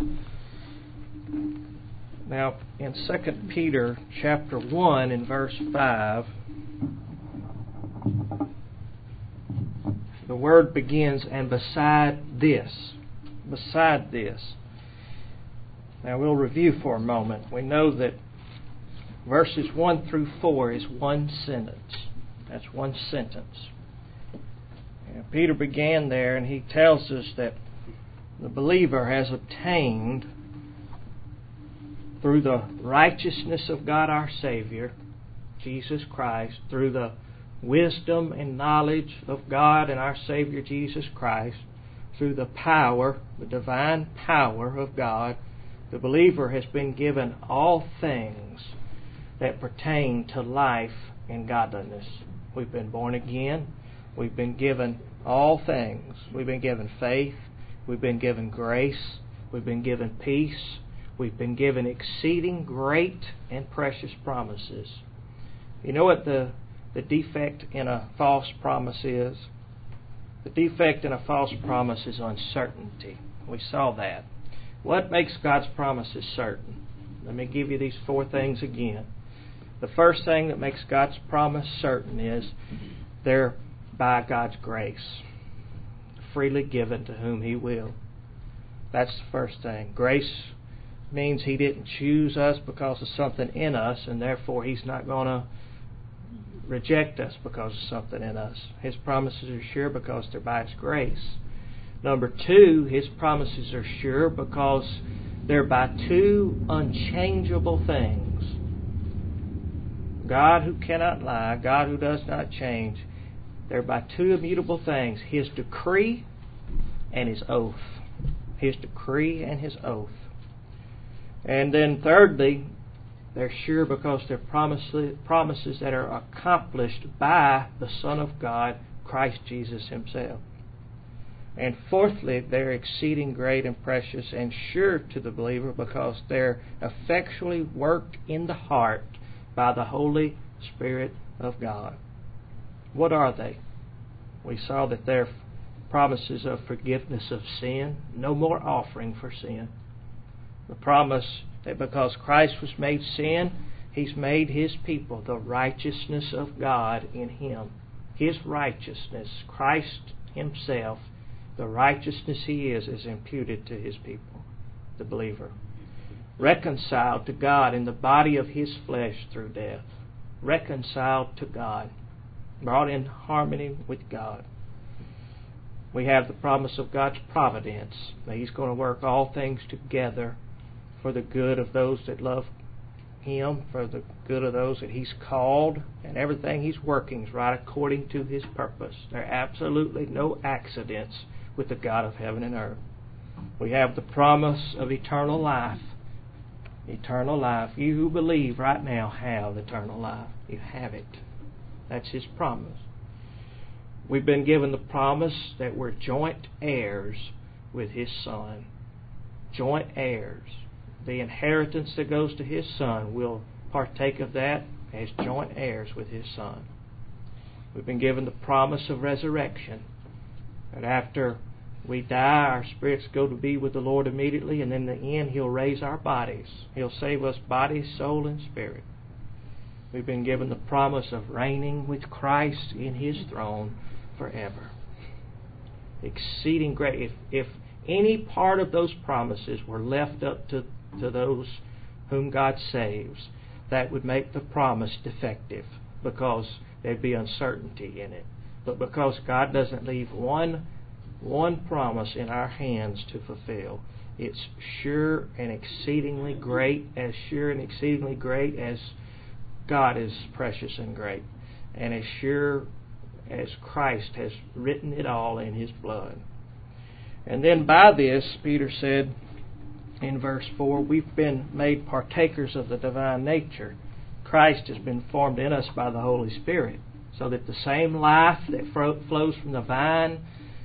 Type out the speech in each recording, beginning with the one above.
Now, in 2 Peter chapter 1 and verse 5, the word begins, and beside this. Beside this. Now, we'll review for a moment. We know that verses 1 through 4 is one sentence. That's one sentence. And Peter began there, and he tells us that the believer has obtained, through the righteousness of God our Savior, Jesus Christ, through the wisdom and knowledge of God and our Savior Jesus Christ, through the power, the divine power of God, the believer has been given all things that pertain to life and godliness. We've been born again. We've been given all things. We've been given faith. We've been given grace. We've been given peace. We've been given exceeding great and precious promises. You know what the defect in a false promise is? The defect in a false promise is uncertainty. We saw that. What makes God's promises certain? Let me give you these 4 things again. The first thing that makes God's promise certain is they're by God's grace, freely given to whom He will. That's the first thing. Grace means He didn't choose us because of something in us, and therefore He's not going to reject us because of something in us. His promises are sure because they're by His grace. Number 2, His promises are sure because they're by 2 unchangeable things. God who cannot lie, God who does not change, they're by 2 immutable things: His decree and His oath. His decree and His oath. And then thirdly, they're sure because they're promises that are accomplished by the Son of God, Christ Jesus Himself. And fourthly, they're exceeding great and precious and sure to the believer because they're effectually worked in the heart by the Holy Spirit of God. What are they? We saw that they're promises of forgiveness of sin, no more offering for sin. The promise that because Christ was made sin, He's made His people the righteousness of God in Him. His righteousness, Christ Himself, the righteousness He is imputed to His people, the believer. Reconciled to God in the body of His flesh through death. Reconciled to God. Brought in harmony with God. We have the promise of God's providence, that He's going to work all things together for the good of those that love Him, for the good of those that He's called, and everything He's working is right according to His purpose. There are absolutely no accidents with the God of heaven and earth. We have the promise of eternal life. Eternal life. You who believe right now have eternal life. You have it. That's His promise. We've been given the promise that we're joint heirs with His Son. Joint heirs. The inheritance that goes to His Son, will partake of that as joint heirs with His Son. We've been given the promise of resurrection. That after we die, our spirits go to be with the Lord immediately, and in the end He'll raise our bodies. He'll save us body, soul, and spirit. We've been given the promise of reigning with Christ in His throne forever. Exceeding great. If any part of those promises were left up to those whom God saves, that would make the promise defective, because there'd be uncertainty in it. But because God doesn't leave one promise in our hands to fulfill, it's sure and exceedingly great, as sure and exceedingly great as God is precious and great, and as sure as Christ has written it all in His blood. And then by this, Peter said in verse 4, we've been made partakers of the divine nature. Christ has been formed in us by the Holy Spirit, so that the same life that flows from the vine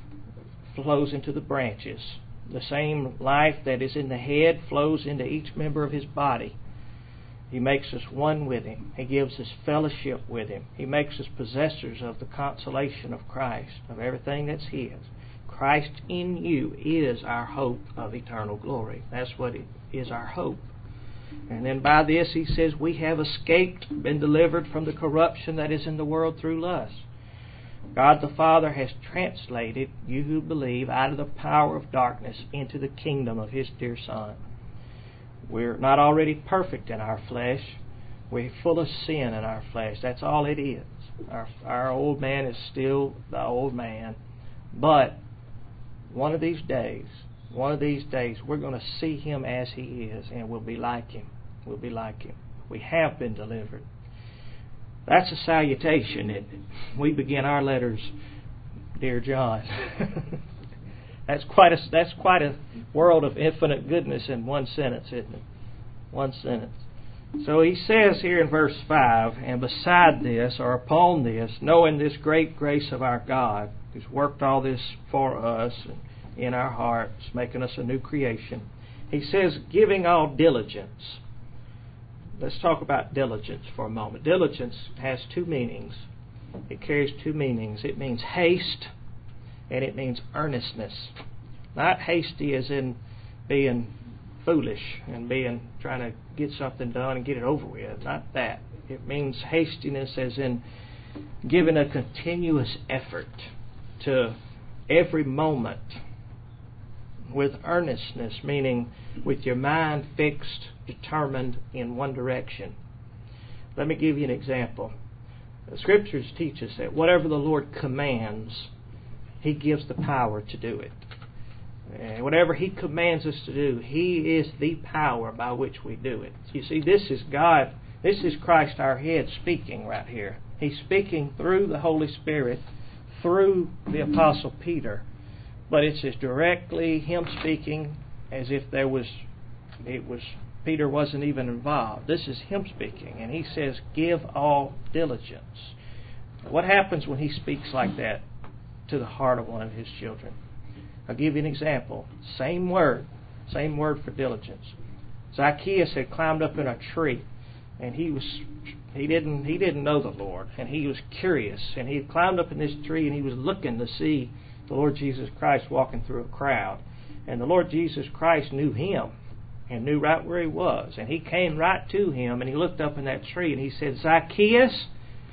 flows into the branches. The same life that is in the head flows into each member of His body. He makes us one with Him. He gives us fellowship with Him. He makes us possessors of the consolation of Christ, of everything that's His. Christ in you is our hope of eternal glory. That's what it is, our hope. And then by this he says we have escaped, been delivered from the corruption that is in the world through lust. God the Father has translated you who believe out of the power of darkness into the kingdom of His dear Son. We're not already perfect in our flesh. We're full of sin in our flesh. That's all it is. Our old man is still the old man. But one of these days, we're going to see Him as He is, and we'll be like Him. We'll be like Him. We have been delivered. That's a salutation, isn't it? We begin our letters, Dear John. That's quite a world of infinite goodness in one sentence, isn't it? One sentence. So he says here in verse 5, and beside this, or upon this, knowing this great grace of our God, who's worked all this for us in our hearts, making us a new creation, he says, giving all diligence. Let's talk about diligence for a moment. Diligence has two meanings. It carries two meanings. It means haste, and it means earnestness. Not hasty as in being foolish and trying to get something done and get it over with. Not that. It means hastiness as in giving a continuous effort to every moment with earnestness, meaning with your mind fixed, determined in one direction. Let me give you an example. The Scriptures teach us that whatever the Lord commands, He gives the power to do it. And whatever He commands us to do, He is the power by which we do it. You see, this is God, this is Christ our head speaking right here. He's speaking through the Holy Spirit, through the Apostle Peter. But it's as directly Him speaking as if Peter wasn't even involved. This is Him speaking, and He says, give all diligence. What happens when He speaks like that to the heart of one of His children? I'll give you an example. Same word for diligence. Zacchaeus had climbed up in a tree, and he didn't know the Lord, and he was curious, and he had climbed up in this tree, and he was looking to see the Lord Jesus Christ walking through a crowd. And the Lord Jesus Christ knew him and knew right where he was. And He came right to him, and he looked up in that tree, and he said, Zacchaeus,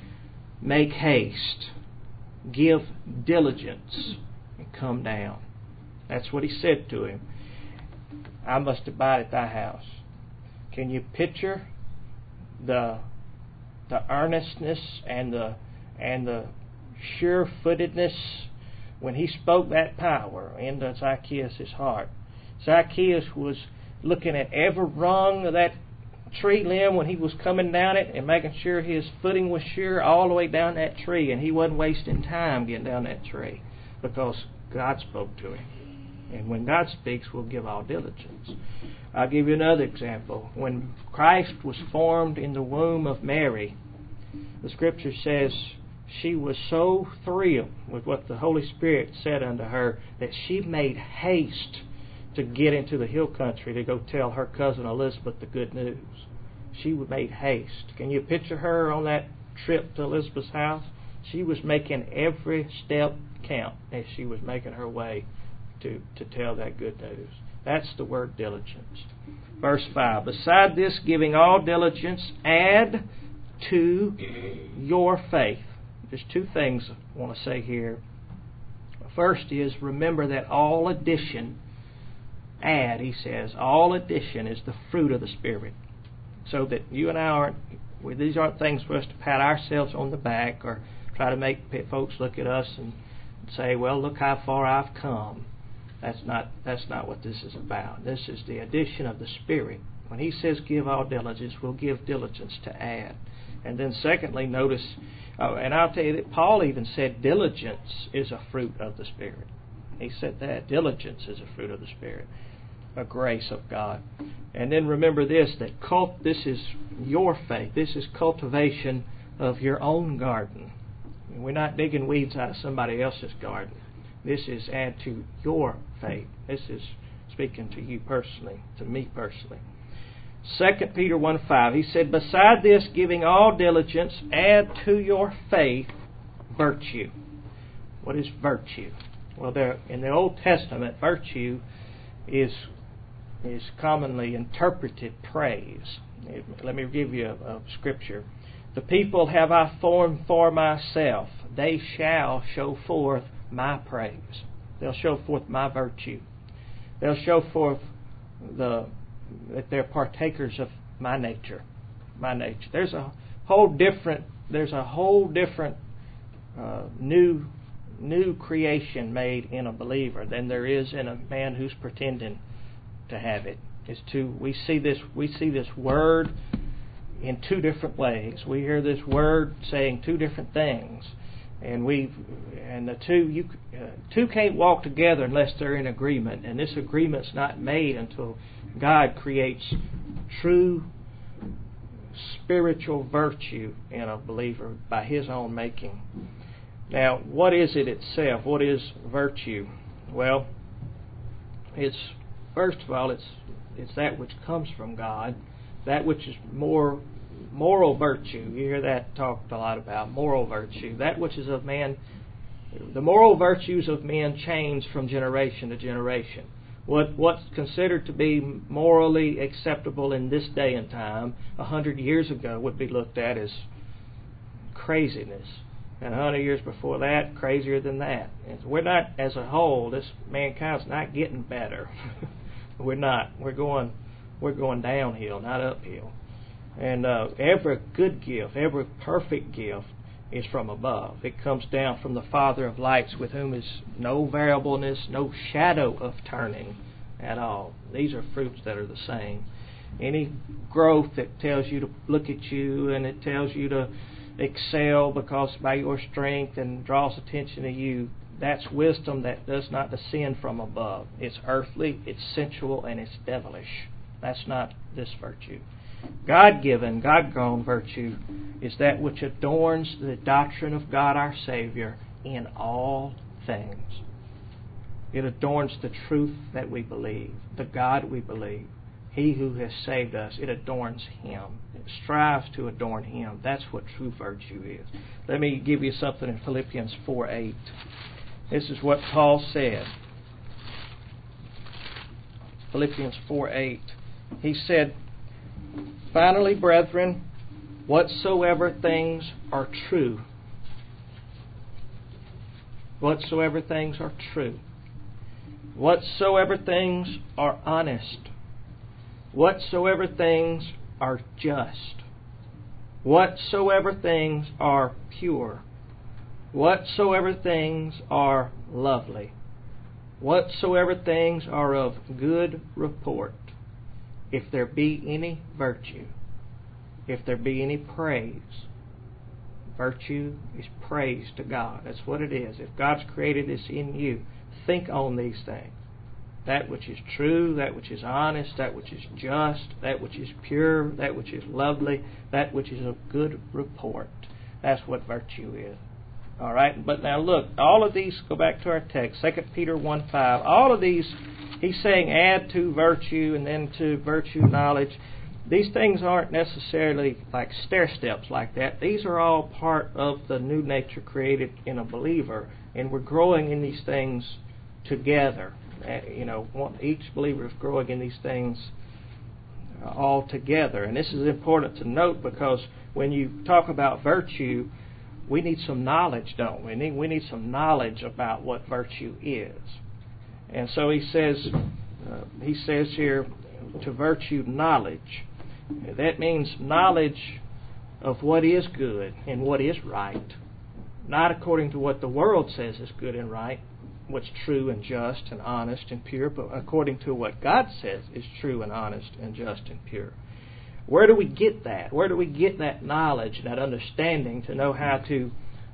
make haste, give diligence, and come down. That's what He said to him. I must abide at thy house. Can you picture the earnestness and the sure-footedness when He spoke that power into Zacchaeus' heart? Zacchaeus was looking at every rung of that tree limb when he was coming down it and making sure his footing was sure all the way down that tree, and he wasn't wasting time getting down that tree because God spoke to him. And when God speaks, we'll give all diligence. I'll give you another example. When Christ was formed in the womb of Mary, the Scripture says she was so thrilled with what the Holy Spirit said unto her that she made haste to get into the hill country to go tell her cousin Elizabeth the good news. She made haste. Can you picture her on that trip to Elizabeth's house? She was making every step count as she was making her way to tell that good news. That's the word diligence. Verse 5, beside this, giving all diligence, add to your faith. There's two things I want to say here. First is, remember that all addition, add, he says, all addition is the fruit of the Spirit. So that you and I these aren't things for us to pat ourselves on the back or try to make folks look at us and say, well, look how far I've come. That's not what this is about. This is the addition of the Spirit. When He says give all diligence, we'll give diligence to add. And then secondly, notice, and I'll tell you that Paul even said diligence is a fruit of the Spirit. He said that. Diligence is a fruit of the Spirit, a grace of God. And then remember this, that this is your faith. This is cultivation of your own garden. We're not digging weeds out of somebody else's garden. This is add to your faith. This is speaking to you personally, to me personally. 2 Peter 1:5, he said, beside this, giving all diligence, add to your faith virtue. What is virtue? Well, in the Old Testament, virtue is commonly interpreted praise. Let me give you a scripture. The people have I formed for myself. They shall show forth my praise. They'll show forth my virtue. They'll show forth that they're partakers of my nature. My nature. There's a whole different new creation made in a believer than there is in a man who's pretending to have it. We see this word in two different ways. We hear this word saying two different things, and the two can't walk together unless they're in agreement. And this agreement's not made until God creates true spiritual virtue in a believer by His own making. Now, what is it itself? What is virtue? Well, first of all, it's that which comes from God, that which is more moral virtue. You hear that talked a lot about, moral virtue. That which is of man. The moral virtues of men change from generation to generation. What's considered to be morally acceptable in this day and time 100 years ago would be looked at as craziness. And 100 years before that, crazier than that. And we're not, as a whole, this mankind's not getting better. We're not. We're going downhill, not uphill. And every good gift, every perfect gift is from above. It comes down from the Father of lights, with whom is no variableness, no shadow of turning at all. These are fruits that are the same. Any growth that tells you to look at you and it tells you to excel because by your strength and draws attention to you, that's wisdom that does not descend from above. It's earthly, it's sensual, and it's devilish. That's not this virtue. God-given, God-grown virtue is that which adorns the doctrine of God our Savior in all things. It adorns the truth that we believe, the God we believe, He who has saved us. It adorns Him. It strives to adorn Him. That's what true virtue is. Let me give you something in Philippians 4:8. This is what Paul said. Philippians 4:8. He said, "Finally, brethren, whatsoever things are true, whatsoever things are true, whatsoever things are honest, whatsoever things are just, whatsoever things are pure, whatsoever things are lovely, whatsoever things are of good report, if there be any virtue, if there be any praise." Virtue is praise to God. That's what it is. If God's created this in you, think on these things. That which is true, that which is honest, that which is just, that which is pure, that which is lovely, that which is of good report. That's what virtue is. All right? But now look, all of these, go back to our text, 2 Peter 1:5. All of these, he's saying add to virtue and then to virtue knowledge. These things aren't necessarily like stair steps like that. These are all part of the new nature created in a believer, and we're growing in these things together. Each believer is growing in these things all together. And this is important to note, because when you talk about virtue, we need some knowledge, don't we? We need some knowledge about what virtue is. And so he says here, to virtue knowledge. That means knowledge of what is good and what is right. Not according to what the world says is good and right, what's true and just and honest and pure, but according to what God says is true and honest and just and pure. Where do we get that? Where do we get that knowledge, that understanding to know how to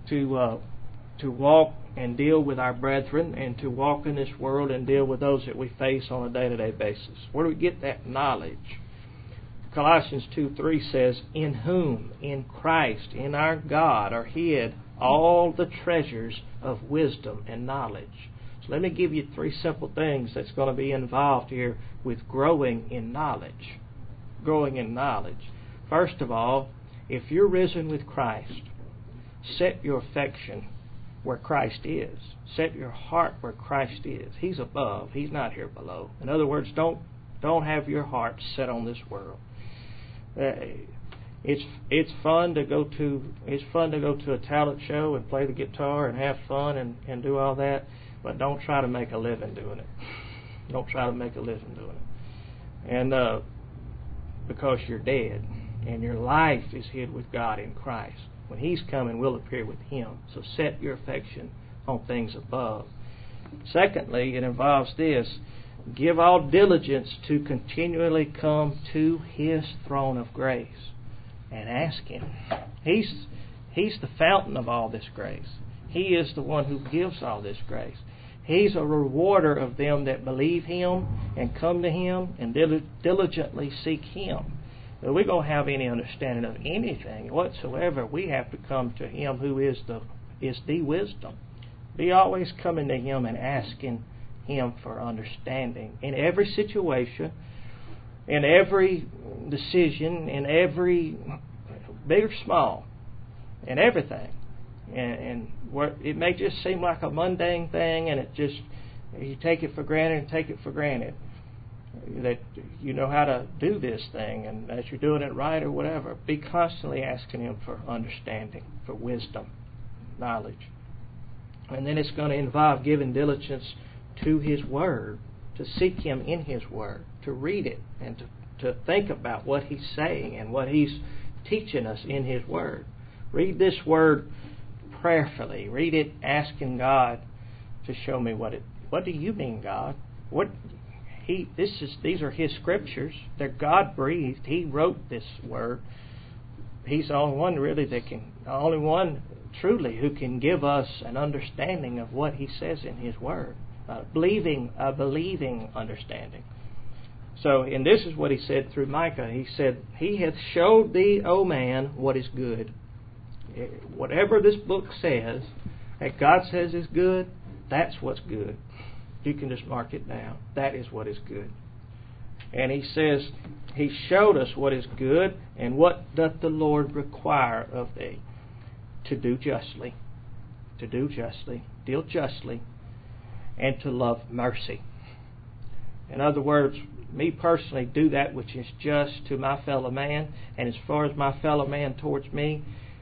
walk and deal with our brethren, and to walk in this world and deal with those that we face on a day-to-day basis? Where do we get that knowledge? Colossians 2:3 says, "In whom, in Christ, in our God, are hid all the treasures of wisdom and knowledge." So let me give you 3 simple things that's going to be involved here with growing in knowledge. Growing in knowledge. First of all, if you're risen with Christ, set your affection where Christ is. Set your heart where Christ is. He's above. He's not here below. In other words, don't have your heart set on this world. It's fun to go to a talent show and play the guitar and have fun and do all that, but don't try to make a living doing it. Don't try to make a living doing it. And because you're dead and your life is hid with God in Christ. When He's coming, we'll appear with Him. So set your affection on things above. Secondly, it involves this: give all diligence to continually come to His throne of grace and ask Him. He's the fountain of all this grace. He is the one who gives all this grace. He's a rewarder of them that believe Him and come to Him and diligently seek Him. If we're going to have any understanding of anything whatsoever, we have to come to Him who is the wisdom. Be always coming to Him and asking Him for understanding in every situation, in every decision, in every big or small, in everything. And it may just seem like a mundane thing, and you take it for granted that you know how to do this thing and that you're doing it right or whatever. Be constantly asking Him for understanding, for wisdom, knowledge. And then it's going to involve giving diligence to His Word, to seek Him in His Word, to read it and to think about what He's saying and what He's teaching us in His Word. Read this Word prayerfully. Read it asking God to show me what do you mean, God? These are His scriptures. They're God-breathed. He wrote this Word. He's the only one really truly who can give us an understanding of what He says in His Word. A believing understanding. So, and this is what He said through Micah. He said, He hath showed thee, O man, what is good. Whatever this book says that God says is good, that's what's good. You can just mark it down. That is what is good. And He says, He showed us what is good, and what doth the Lord require of thee? To do justly, deal justly, and to love mercy. In other words, me personally, do that which is just to my fellow man, and as far as my fellow man towards me,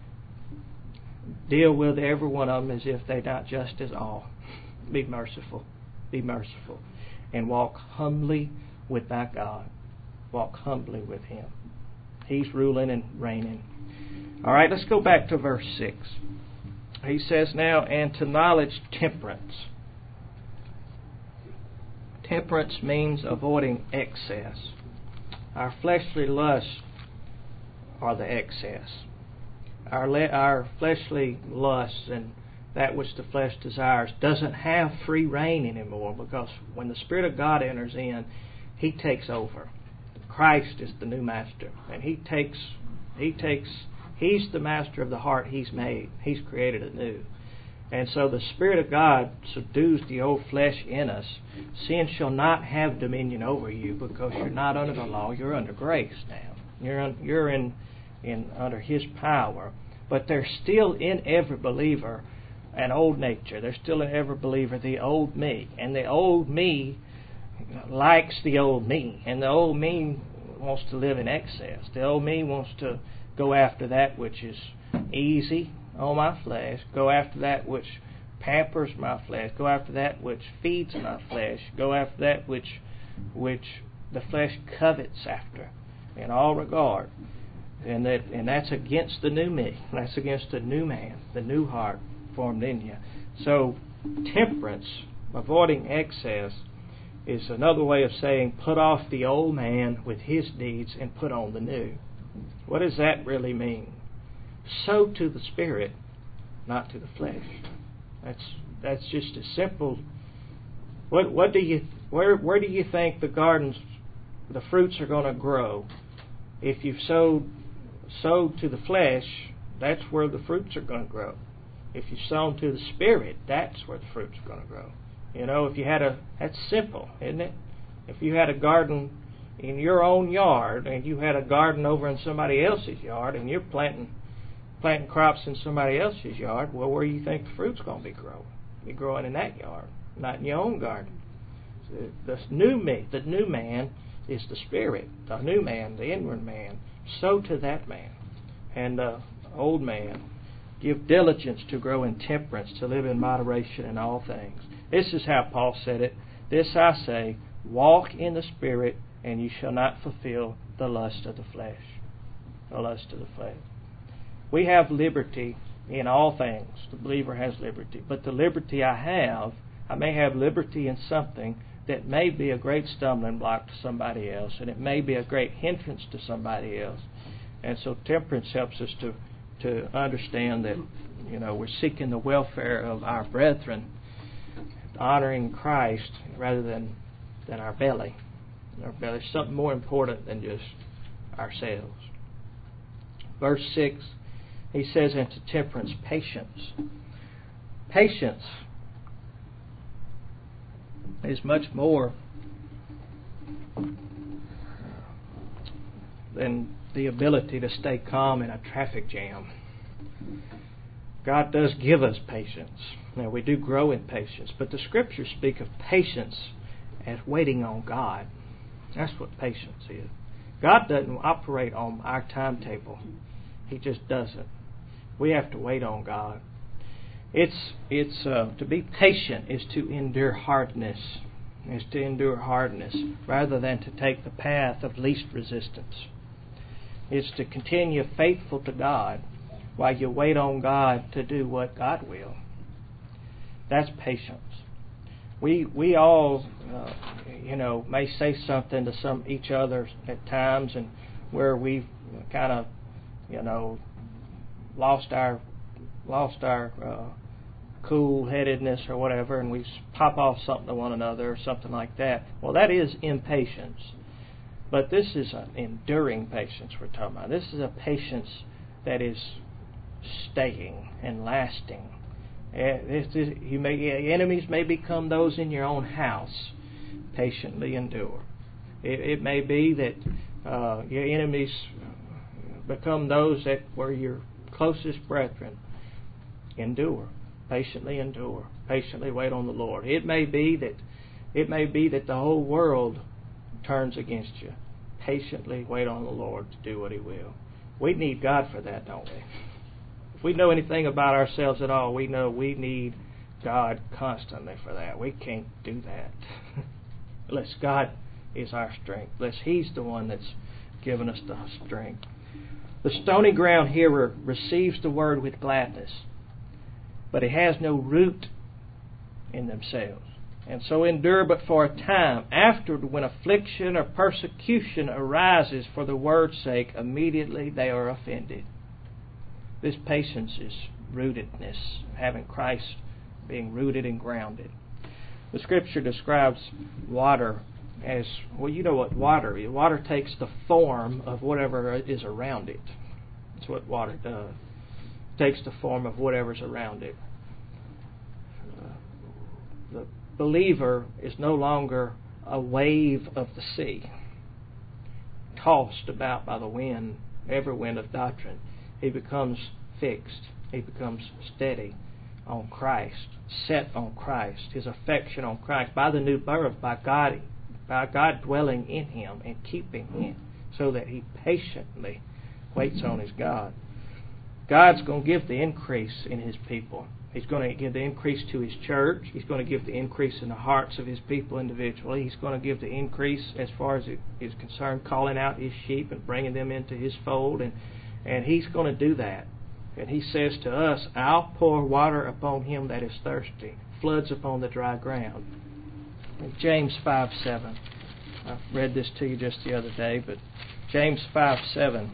deal with every one of them as if they're not just as all. Be merciful, and walk humbly with thy God. Walk humbly with Him. He's ruling and reigning. All right, let's go back to verse 6. He says now, and to knowledge temperance. Temperance means avoiding excess. Our fleshly lusts are the excess. Our fleshly lusts and that which the flesh desires doesn't have free reign anymore, because when the Spirit of God enters in, He takes over. Christ is the new master, and He's the master of the heart He's made. He's created anew. And so the Spirit of God subdues the old flesh in us. Sin shall not have dominion over you, because you're not under the law, you're under grace now. You're in under His power. But there's still in every believer an old nature. There's still in every believer the old me. And the old me likes the old me. And the old me wants to live in excess. The old me wants to go after that which is easy on my flesh, go after that which pampers my flesh, go after that which feeds my flesh, go after that which the flesh covets after in all regard. And that's against the new me. That's against the new man, the new heart formed in you. So temperance, avoiding excess, is another way of saying put off the old man with his deeds and put on the new. What does that really mean? Sow to the Spirit, not to the flesh. That's just as simple. Where do you think the gardens, the fruits are going to grow? If you've sowed to the flesh, that's where the fruits are going to grow. If you've sown to the Spirit, that's where the fruits are going to grow. You know, that's simple, isn't it? If you had a garden in your own yard and you had a garden over in somebody else's yard and you're planting planting crops in somebody else's yard, well, where do you think the fruit's going to be growing? Be growing in that yard, not in your own garden. So the new man is the spirit. The new man, the inward man. Sow to that man. And the old man, give diligence to grow in temperance, to live in moderation in all things. This is how Paul said it. This I say, walk in the Spirit, and you shall not fulfill the lust of the flesh. The lust of the flesh. We have liberty in all things. The believer has liberty. But the liberty I may have liberty in something that may be a great stumbling block to somebody else, and it may be a great hindrance to somebody else. And so temperance helps us to understand that, we're seeking the welfare of our brethren, honoring Christ rather than our belly. Our belly is something more important than just ourselves. Verse 6, he says, and to temperance, patience. Patience is much more than the ability to stay calm in a traffic jam. God does give us patience. Now, we do grow in patience, but the Scriptures speak of patience as waiting on God. That's what patience is. God doesn't operate on our timetable. He just doesn't. We have to wait on God. To be patient is to endure hardness. Is to endure hardness rather than to take the path of least resistance. It's to continue faithful to God while you wait on God to do what God will. That's patience. We all, may say something to each other at times, and where we've kind of, lost our cool-headedness or whatever, and we pop off something to one another or something like that. Well, that is impatience. But this is an enduring patience we're talking about. This is a patience that is staying and lasting. Enemies may become those in your own house. Patiently endure. It may be that your enemies become those that were your closest brethren. Endure. Patiently endure. Patiently wait on the Lord. It may be that the whole world turns against you. Patiently wait on the Lord to do what He will. We need God for that, don't we? If we know anything about ourselves at all, we know we need God constantly for that. We can't do that unless God is our strength. Unless He's the one that's given us the strength. The stony ground hearer receives the word with gladness, but it has no root in themselves. And so endure but for a time. Afterward, when affliction or persecution arises for the word's sake, immediately they are offended. This patience is rootedness, having Christ being rooted and grounded. The Scripture describes water as, well, you know what water is. Water takes the form of whatever is around it. That's what water does. It takes the form of whatever's around it. The believer is no longer a wave of the sea, tossed about by the wind, every wind of doctrine. He becomes fixed. He becomes steady on Christ, set on Christ, his affection on Christ, by the new birth, by God dwelling in him and keeping him, so that he patiently waits on his God. God's going to give the increase in His people. He's going to give the increase to His church. He's going to give the increase in the hearts of His people individually. He's going to give the increase as far as it is concerned, calling out His sheep and bringing them into His fold. And He's going to do that. And He says to us, I'll pour water upon him that is thirsty, floods upon the dry ground. In James 5:7. I read this to you just the other day, but James 5:7.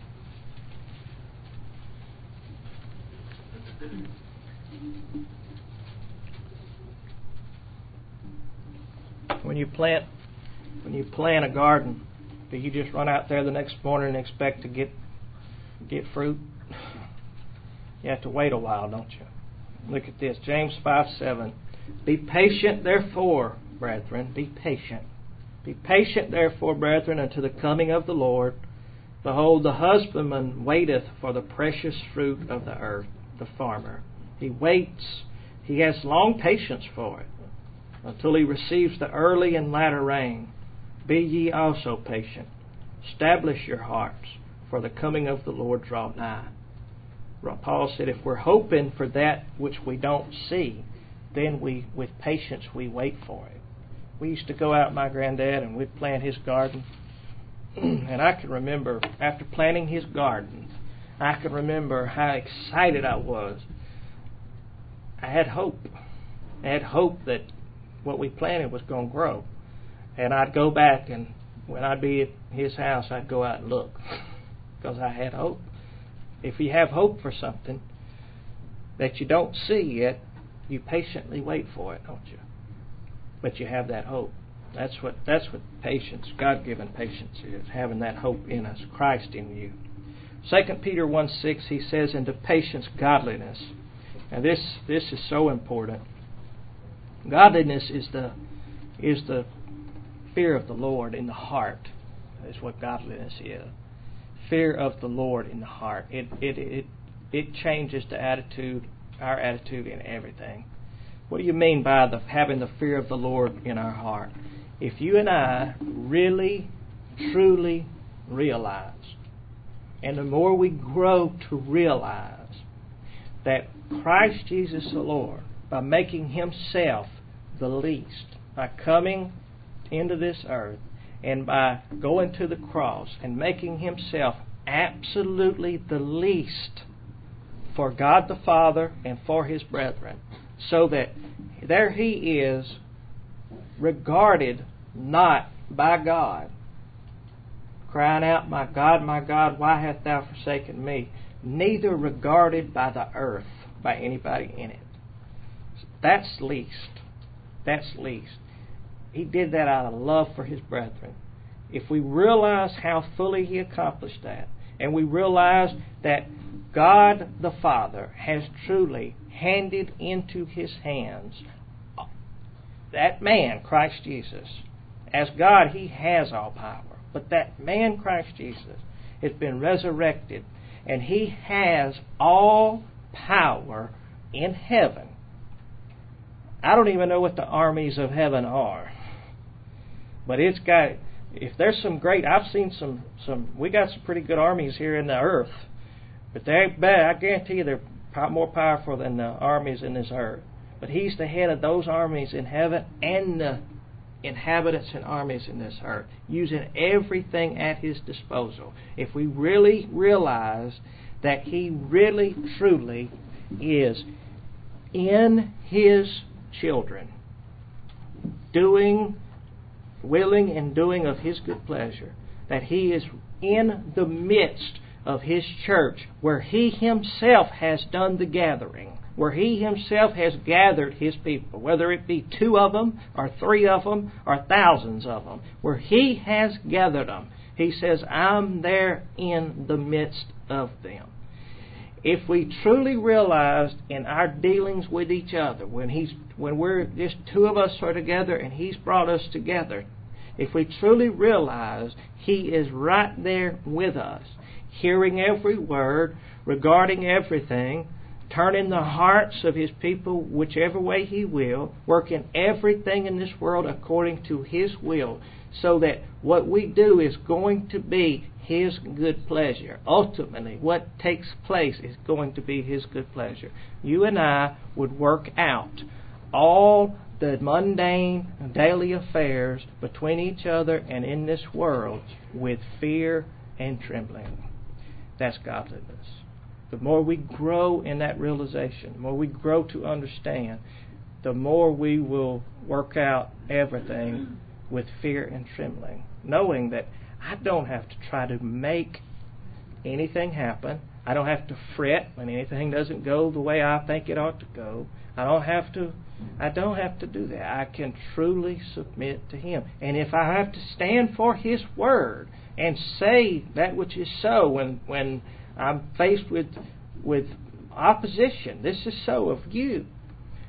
When you plant a garden, do you just run out there the next morning and expect to get fruit? You have to wait a while, don't you? Look at this, James 5:7. Be patient, therefore, brethren. Be patient. Be patient, therefore, brethren, unto the coming of the Lord. Behold, the husbandman waiteth for the precious fruit of the earth, the farmer. He waits. He has long patience for it, until he receives the early and latter rain. Be ye also patient. Establish your hearts, for the coming of the Lord draweth nigh. Paul said, if we're hoping for that which we don't see, then with patience we wait for it. We used to go out, my granddad, and we'd plant his garden. And I can remember, after planting his garden, I can remember how excited I was. I had hope. I had hope that what we planted was going to grow. And I'd go back, and when I'd be at his house, I'd go out and look, because I had hope. If you have hope for something that you don't see yet, you patiently wait for it, don't you? But you have that hope. That's what patience, God-given patience is, having that hope in us, Christ in you. 2 Peter 1:6, he says, "Into patience, godliness." And this is so important. Godliness is the fear of the Lord in the heart. Is what godliness is. Fear of the Lord in the heart. It changes the attitude, our attitude in everything. What do you mean by having the fear of the Lord in our heart? If you and I really, truly realize, and the more we grow to realize, that Christ Jesus the Lord, by making Himself the least, by coming into this earth, and by going to the cross and making Himself absolutely the least for God the Father and for His brethren, so that there He is, regarded not by God, crying out, my God, why hast thou forsaken me? Neither regarded by the earth, by anybody in it. That's least. That's least. He did that out of love for His brethren. If we realize how fully He accomplished that, and we realize that God the Father has truly handed into His hands that man, Christ Jesus. As God, He has all power. But that man, Christ Jesus, has been resurrected, and He has all power in heaven. I don't even know what the armies of heaven are. But it's got, if there's some great, I've seen some we got some pretty good armies here in the earth. But they're bad. I guarantee you they're more powerful than the armies in this earth. But He's the head of those armies in heaven and the inhabitants and armies in this earth, using everything at His disposal. If we really realize that He really, truly is in His children, willing and doing of His good pleasure, that He is in the midst of His church, where He Himself has done the gathering, where He Himself has gathered His people, whether it be 2 of them, or 3 of them, or thousands of them, where He has gathered them. He says, I'm there in the midst of them. If we truly realized in our dealings with each other, when we're just 2 of us are together and He's brought us together, if we truly realize He is right there with us, hearing every word, regarding everything, turning the hearts of His people whichever way He will, working everything in this world according to His will, so that what we do is going to be His good pleasure. Ultimately, what takes place is going to be His good pleasure. You and I would work out all the mundane daily affairs between each other and in this world with fear and trembling. That's godliness. The more we grow in that realization, the more we grow to understand, the more we will work out everything with fear and trembling, knowing that I don't have to try to make anything happen. I don't have to fret when anything doesn't go the way I think it ought to go. I don't have to do that. I can truly submit to Him. And if I have to stand for His word and say that which is so when I'm faced with opposition, this is so of you,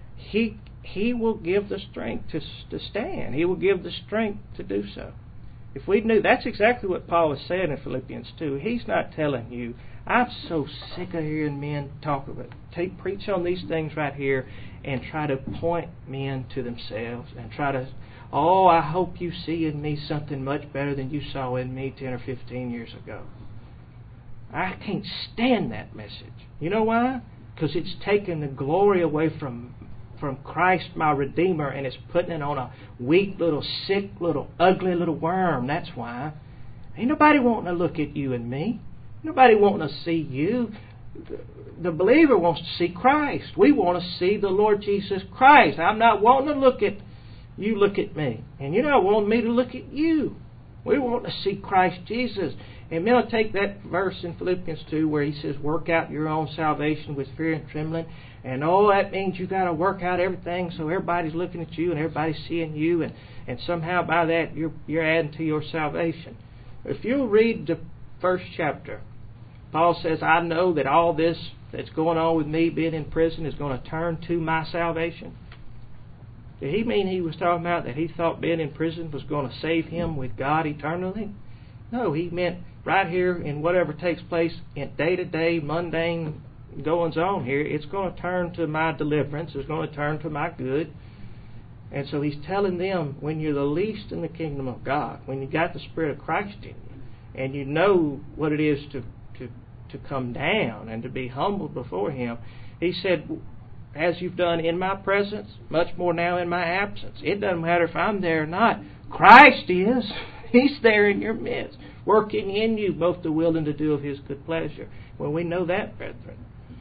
He will give the strength to stand. He will give the strength to do so. If we knew, that's exactly what Paul was saying in Philippians 2. He's not telling you, I'm so sick of hearing men talk about it. Preach on these things right here and try to point men to themselves and try to, I hope you see in me something much better than you saw in me 10 or 15 years ago. I can't stand that message. You know why? Because it's taken the glory away from Christ, my Redeemer, and it's putting it on a weak little, sick little, ugly little worm. That's why. Ain't nobody wanting to look at you and me. Nobody wanting to see you. The believer wants to see Christ. We want to see the Lord Jesus Christ. I'm not wanting to look at you, look at me. And you're not wanting me to look at you. We want to see Christ Jesus. And then I'll take that verse in Philippians 2 where he says, work out your own salvation with fear and trembling. And that means you got to work out everything so everybody's looking at you and everybody's seeing you. And somehow by that you're adding to your salvation. If you'll read the first chapter, Paul says, I know that all this that's going on with me being in prison is going to turn to my salvation. Did he mean he was talking about that he thought being in prison was going to save him with God eternally? No, he meant right here in whatever takes place in day-to-day, mundane goings on here, it's going to turn to my deliverance. It's going to turn to my good. And so he's telling them, when you're the least in the kingdom of God, when you got the Spirit of Christ in you, and you know what it is to come down and to be humbled before Him, he said, as you've done in my presence, much more now in my absence. It doesn't matter if I'm there or not. Christ is. He's there in your midst, working in you both the will and to do of His good pleasure. Well, we know that, brethren.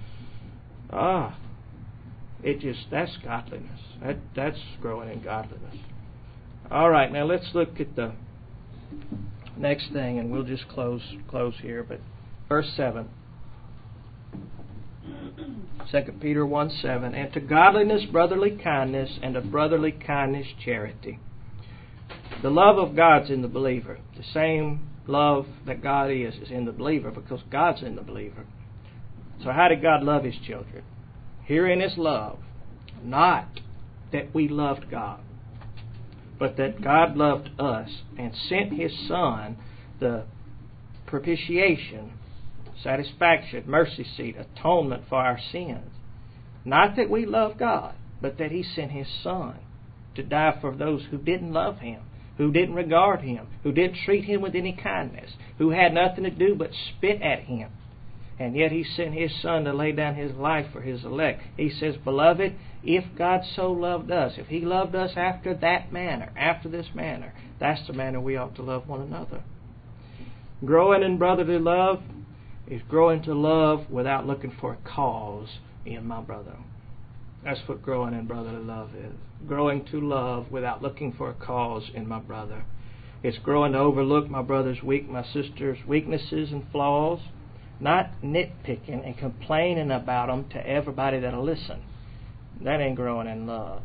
That's godliness. That's growing in godliness. All right, now let's look at the next thing, and we'll just close here. But verse 7. 2 Peter 1:7, and to godliness brotherly kindness, and to brotherly kindness charity. The love of God's in the believer. The same love that God is in the believer, because God's in the believer. So how did God love His children? Herein is love, not that we loved God, but that God loved us and sent His Son, the propitiation, satisfaction, mercy seat, atonement for our sins. Not that we love God, but that He sent His Son to die for those who didn't love Him, who didn't regard Him, who didn't treat Him with any kindness, who had nothing to do but spit at Him. And yet He sent His Son to lay down His life for His elect. He says, beloved, if God so loved us, if He loved us after that manner, after this manner, that's the manner we ought to love one another. Growing in brotherly love is growing to love without looking for a cause in my brother. That's what growing in brotherly love is. Growing to love without looking for a cause in my brother. It's growing to overlook my brother's my sister's weaknesses and flaws, not nitpicking and complaining about them to everybody that'll listen. That ain't growing in love.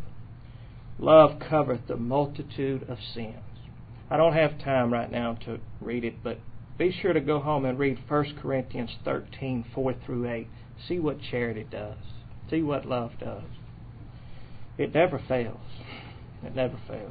Love covereth the multitude of sins. I don't have time right now to read it, but be sure to go home and read 1 Corinthians 13, 4 through 8. See what charity does. See what love does. It never fails. It never fails.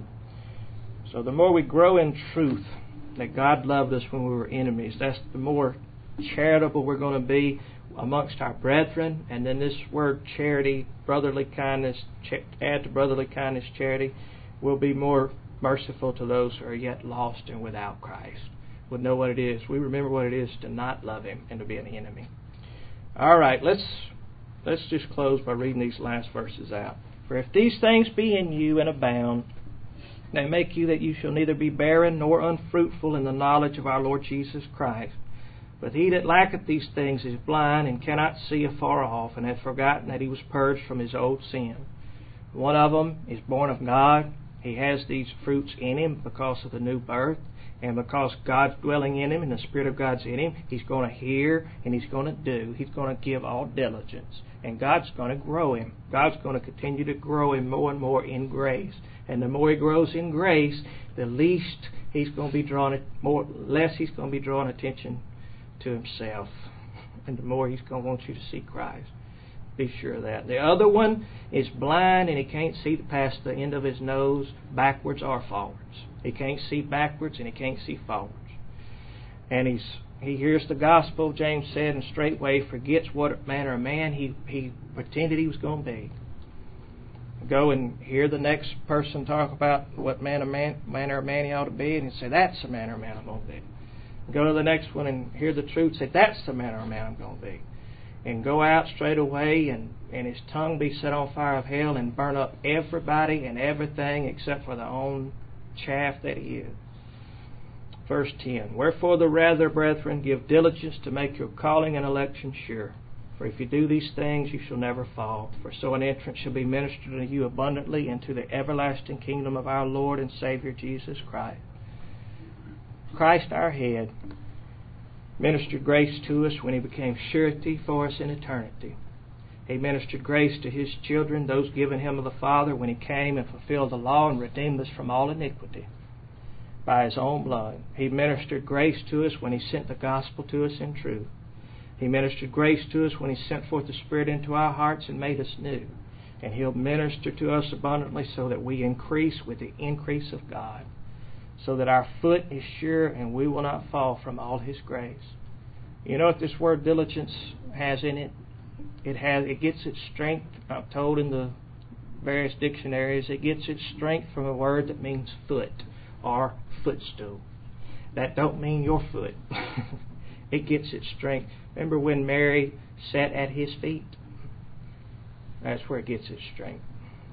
So the more we grow in truth that God loved us when we were enemies, that's the more charitable we're going to be amongst our brethren. And then this word charity, brotherly kindness, add to brotherly kindness charity, will be more merciful to those who are yet lost and without Christ. We'll know what it is. We remember what it is to not love Him and to be an enemy. All right, let's just close by reading these last verses out. For if these things be in you and abound, they make you that you shall neither be barren nor unfruitful in the knowledge of our Lord Jesus Christ. But he that lacketh these things is blind and cannot see afar off, and hath forgotten that he was purged from his old sin. One of them is born of God. He has these fruits in him because of the new birth. And because God's dwelling in him and the Spirit of God's in him, he's going to hear and he's going to do. He's going to give all diligence. And God's going to grow him. God's going to continue to grow him more and more in grace. And the more he grows in grace, the least he's going to be less he's going to be drawing attention to himself. And the more he's going to want you to see Christ. Be sure of that. The other one is blind and he can't see past the end of his nose backwards or forwards. He can't see backwards and he can't see forwards. And he hears the gospel, James said, and straightway forgets what manner of man he pretended he was going to be. Go and hear the next person talk about what manner of man he ought to be, and he say, that's the manner of man I'm going to be. Go to the next one and hear the truth, say, that's the manner of man I'm going to be. And go out straight away and his tongue be set on fire of hell and burn up everybody and everything except for the own chaff that he is. Verse 10, wherefore the rather, brethren, give diligence to make your calling and election sure. For if you do these things, you shall never fall. For so an entrance shall be ministered unto you abundantly into the everlasting kingdom of our Lord and Savior Jesus Christ. Christ our head ministered grace to us when he became surety for us in eternity. He ministered grace to his children, those given him of the Father, when he came and fulfilled the law and redeemed us from all iniquity by his own blood. He ministered grace to us when he sent the gospel to us in truth. He ministered grace to us when he sent forth the Spirit into our hearts and made us new. And he'll minister to us abundantly so that we increase with the increase of God, so that our foot is sure and we will not fall from all his grace. You know what this word diligence has in it? It gets its strength, I'm told in the various dictionaries, it gets its strength from a word that means foot or footstool. That don't mean your foot. It gets its strength. Remember when Mary sat at his feet? That's where it gets its strength.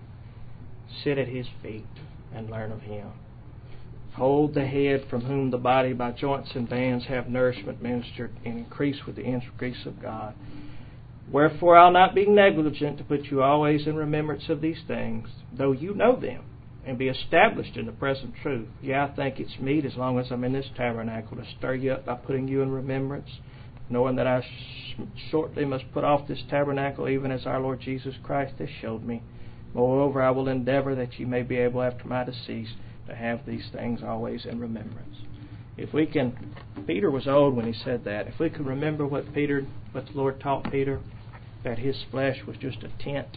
Sit at his feet and learn of him. Hold the head, from whom the body by joints and bands have nourishment ministered, and increase with the increase of God. Wherefore I'll not be negligent to put you always in remembrance of these things, though you know them, and be established in the present truth. Yeah, I think it's meet, as long as I'm in this tabernacle, to stir you up by putting you in remembrance, knowing that I shortly must put off this tabernacle, even as our Lord Jesus Christ has showed me. Moreover, I will endeavor that you may be able after my decease to have these things always in remembrance. If we can, Peter was old when he said that. If we can remember what the Lord taught Peter, that his flesh was just a tent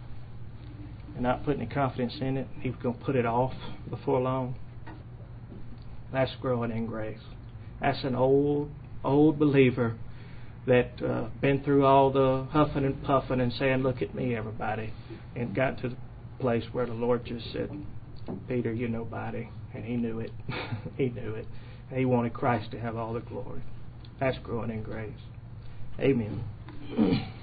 and not put any confidence in it, he was going to put it off before long. That's growing in grace. That's an old believer that been through all the huffing and puffing and saying, look at me, everybody, and got to the place where the Lord just said, Peter, you're nobody. And he knew it. He knew it. And he wanted Christ to have all the glory. That's growing in grace. Amen.